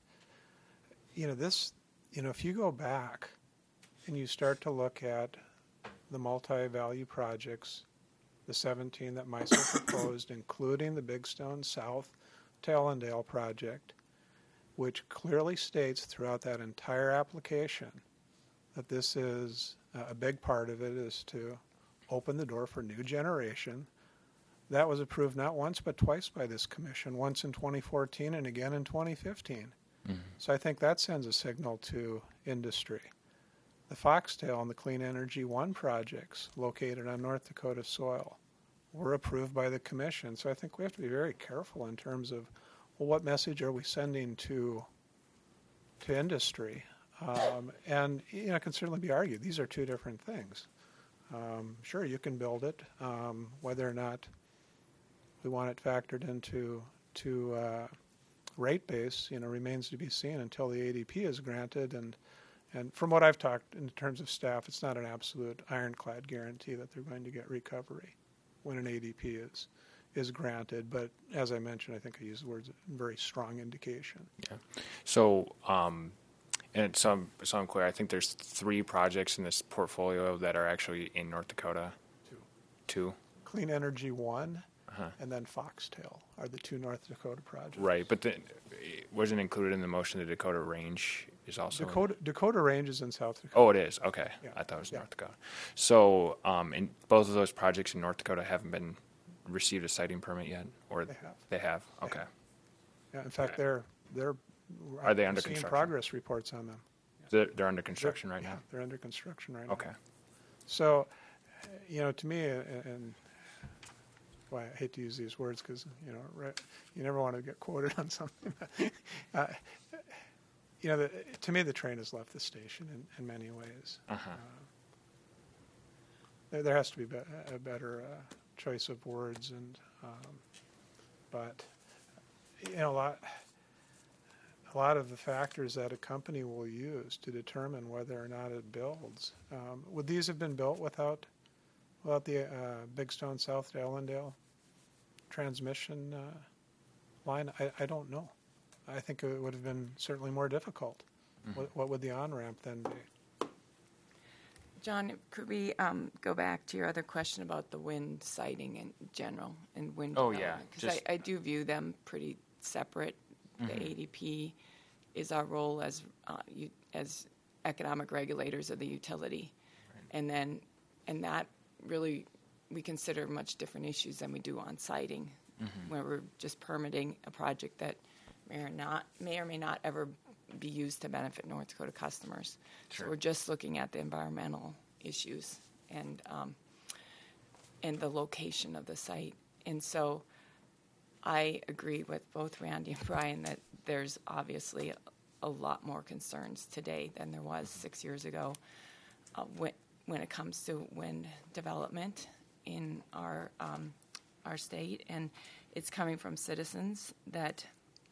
If you go back and you start to look at the multi-value projects, the 17 that MISO proposed, including the Big Stone South to Ellendale project, which clearly states throughout that entire application that this is a big part of it is to open the door for new generation. That was approved not once but twice by this commission, once in 2014 and again in 2015. Mm-hmm. So I think that sends a signal to industry. The Foxtail and the Clean Energy 1 projects located on North Dakota soil were approved by the commission. So I think we have to be very careful in terms of, well, what message are we sending to industry? And it can certainly be argued these are two different things. Sure, you can build it. Whether or not we want it factored into rate base, remains to be seen until the ADP is granted. And from what I've talked in terms of staff, it's not an absolute ironclad guarantee that they're going to get recovery when an ADP is granted. But as I mentioned, I think I used the words very strong indication. Yeah. So. And so I'm clear, I think there's 3 projects in this portfolio that are actually in North Dakota. Two. Clean Energy 1 and then Foxtail are the 2 North Dakota projects. Right, but it wasn't included in the motion. The Dakota Range is also... Dakota Range is in South Dakota. Oh, it is? Okay. Yeah. I thought it was North Dakota. So and both of those projects in North Dakota haven't been received a siting permit yet? Or They have. They have? Okay. Yeah, in fact, they're Are they under seeing construction? progress reports on them. They're under construction right now? They're under construction right now. Okay. So, to me, and I hate to use these words because, you never want to get quoted on something. To me, the train has left the station in many ways. There has to be a better choice of words, but a lot of the factors that a company will use to determine whether or not it builds. Would these have been built without the Big Stone South to Ellendale transmission line? I don't know. I think it would have been certainly more difficult. Mm-hmm. What would the on-ramp then be? John, could we go back to your other question about the wind siting in general and wind development? Because I do view them pretty separate. The ADP is our role as economic regulators of the utility, right. and that really we consider much different issues than we do on siting, where we're just permitting a project that may or may not ever be used to benefit North Dakota customers. Sure. So we're just looking at the environmental issues and the location of the site, and so. I agree with both Randy and Brian that there's obviously a lot more concerns today than there was 6 years ago when it comes to wind development in our state, and it's coming from citizens that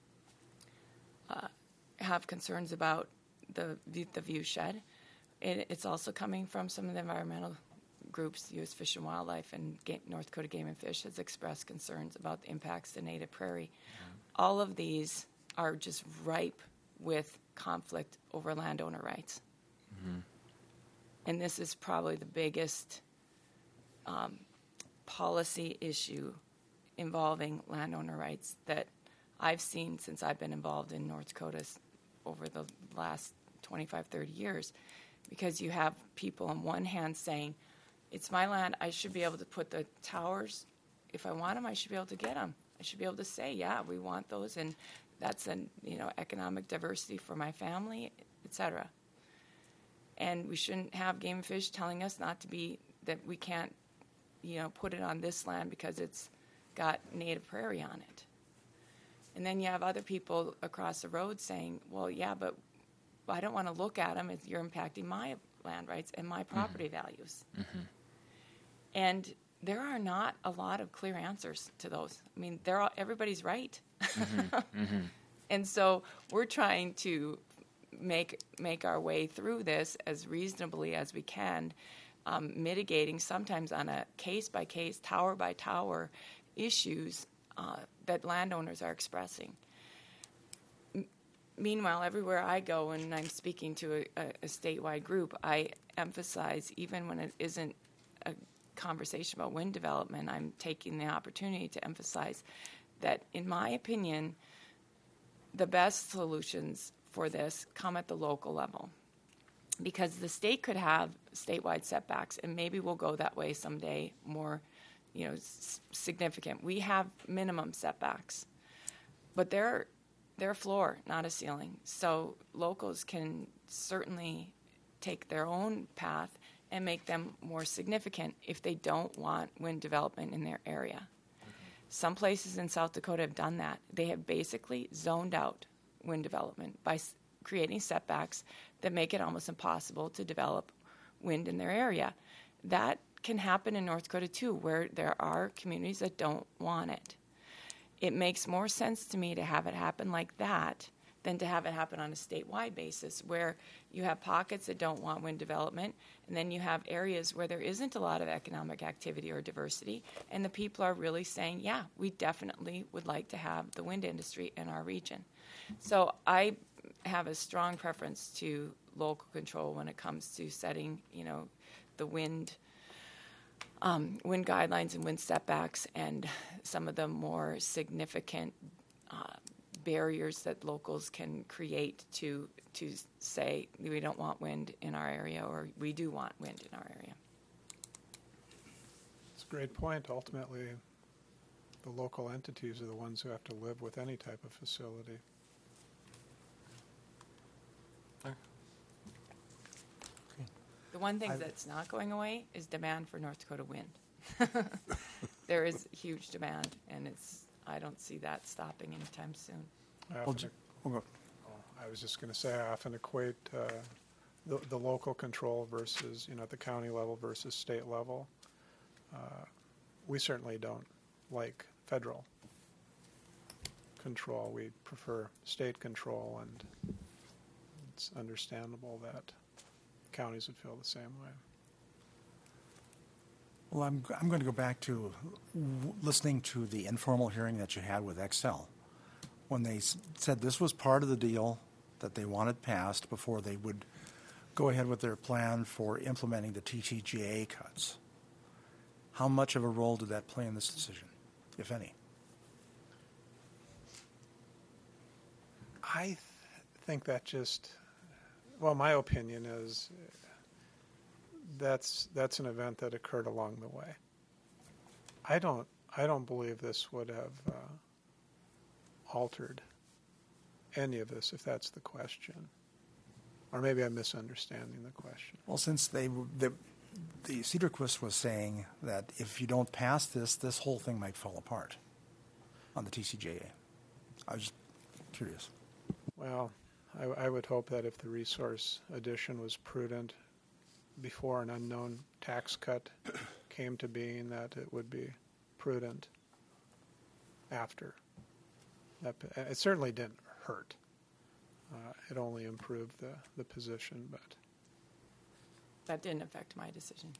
have concerns about the view shed. It's also coming from some of the environmental groups. U.S. Fish and Wildlife and North Dakota Game and Fish has expressed concerns about the impacts to native prairie. All of these are just ripe with conflict over landowner rights. And this is probably the biggest policy issue involving landowner rights that I've seen since I've been involved in North Dakota over the last 25, 30 years, because you have people on one hand saying, it's my land, I should be able to put the towers. If I want them, I should be able to get them. I should be able to say, yeah, we want those, and that's economic diversity for my family, etc. And we shouldn't have Game and Fish telling us that we can't, put it on this land because it's got native prairie on it. And then you have other people across the road saying, well, yeah, but I don't want to look at them if you're impacting my land rights and my property values. Mm-hmm. And there are not a lot of clear answers to those. I mean, everybody's right. Mm-hmm. Mm-hmm. And so we're trying to make our way through this as reasonably as we can, mitigating sometimes on a case-by-case, tower-by-tower issues that landowners are expressing. Meanwhile, everywhere I go and I'm speaking to a statewide group, I emphasize, even when it isn't a conversation about wind development, I'm taking the opportunity to emphasize that, in my opinion, the best solutions for this come at the local level. Because the state could have statewide setbacks, and maybe we'll go that way someday, more significant. We have minimum setbacks, but they're a floor, not a ceiling. So locals can certainly take their own path and make them more significant if they don't want wind development in their area. Mm-hmm. Some places in South Dakota have done that. They have basically zoned out wind development by creating setbacks that make it almost impossible to develop wind in their area. That can happen in North Dakota too, where there are communities that don't want it. It makes more sense to me to have it happen like that than to have it happen on a statewide basis, where you have pockets that don't want wind development, and then you have areas where there isn't a lot of economic activity or diversity, and the people are really saying, yeah, we definitely would like to have the wind industry in our region. So I have a strong preference to local control when it comes to setting, the wind guidelines and wind setbacks, and some of the more significant barriers that locals can create to say we don't want wind in our area, or we do want wind in our area. It's a great point. Ultimately, the local entities are the ones who have to live with any type of facility. The one thing that's not going away is demand for North Dakota wind. There is huge demand, and I don't see that stopping anytime soon. I was just going to say, I often equate the local control versus, at the county level versus state level. We certainly don't like federal control. We prefer state control, and it's understandable that counties would feel the same way. Well, I'm going to go back to listening to the informal hearing that you had with Xcel, when they said this was part of the deal that they wanted passed before they would go ahead with their plan for implementing the TTJA cuts. How much of a role did that play in this decision, if any? I think that my opinion is that's an event that occurred along the way. I don't believe this would have altered any of this, if that's the question. Or maybe I'm misunderstanding the question. Well, since the Cedarquist was saying that if you don't pass this whole thing might fall apart on the TCJA. I was just curious. Well, I would hope that if the resource addition was prudent before an unknown tax cut came to being, that it would be prudent after. It certainly didn't hurt. It only improved the position, but that didn't affect my decision.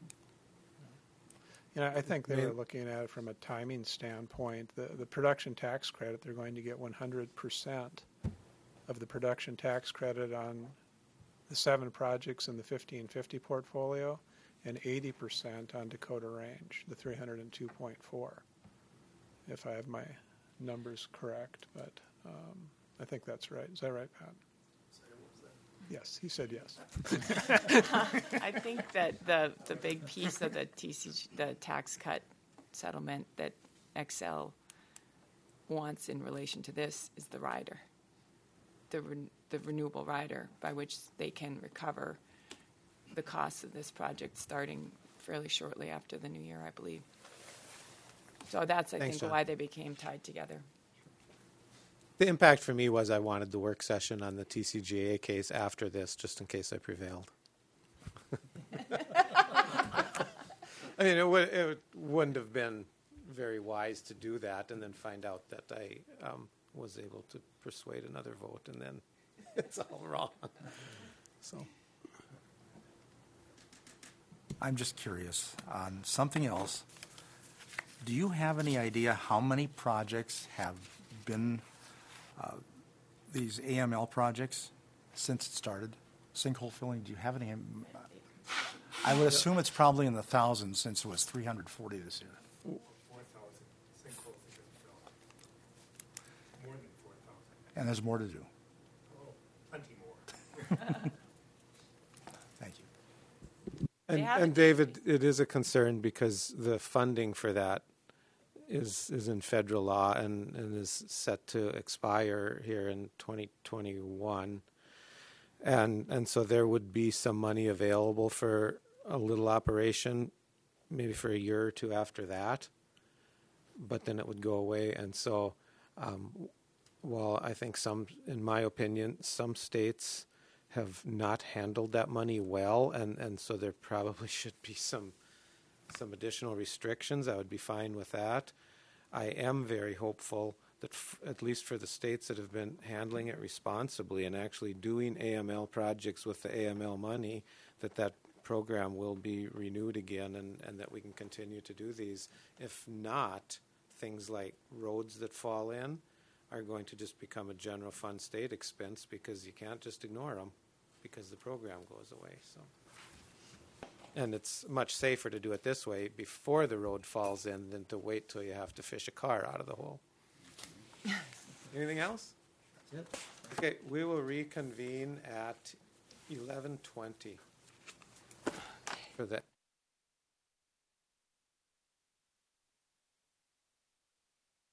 I think they were looking at it from a timing standpoint. The production tax credit, they're going to get 100% of the production tax credit on the 7 projects in the 1550 portfolio, and 80% on Dakota Range, the 302.4. if I have my numbers correct, but I think that's right. Is that right, Pat? Yes, he said yes. I think that the big piece of the the tax cut settlement that Xcel wants in relation to this is the rider, the renewable rider, by which they can recover the costs of this project starting fairly shortly after the new year, I believe. So that's, I Thanks, think, John. why they became tied together. The impact for me was I wanted the work session on the TCJA case after this, just in case I prevailed. I mean, it wouldn't have been very wise to do that and then find out that I was able to persuade another vote, and then it's all wrong. So I'm just curious on something else. Do you have any idea how many projects have been these AML projects since it started? Sinkhole filling, do you have any? I would assume it's probably in the thousands since it was 340 this year. 4,000 sinkholes have been filled. More than 4,000. And there's more to do. Oh, plenty more. Thank you. They haven't- And David, it is a concern because the funding for that is in federal law and is set to expire here in 2021. And so there would be some money available for a little operation, maybe for a year or two after that, but then it would go away. And so while I think in my opinion, some states have not handled that money well, and so there probably should be some additional restrictions. I would be fine with that. I am very hopeful that at least for the states that have been handling it responsibly and actually doing AML projects with the AML money, that program will be renewed again and that we can continue to do these. If not, things like roads that fall in are going to just become a general fund state expense because you can't just ignore them because the program goes away. So. And it's much safer to do it this way before the road falls in than to wait till you have to fish a car out of the hole. Anything else? That's it. Okay, we will reconvene at 11:20 for the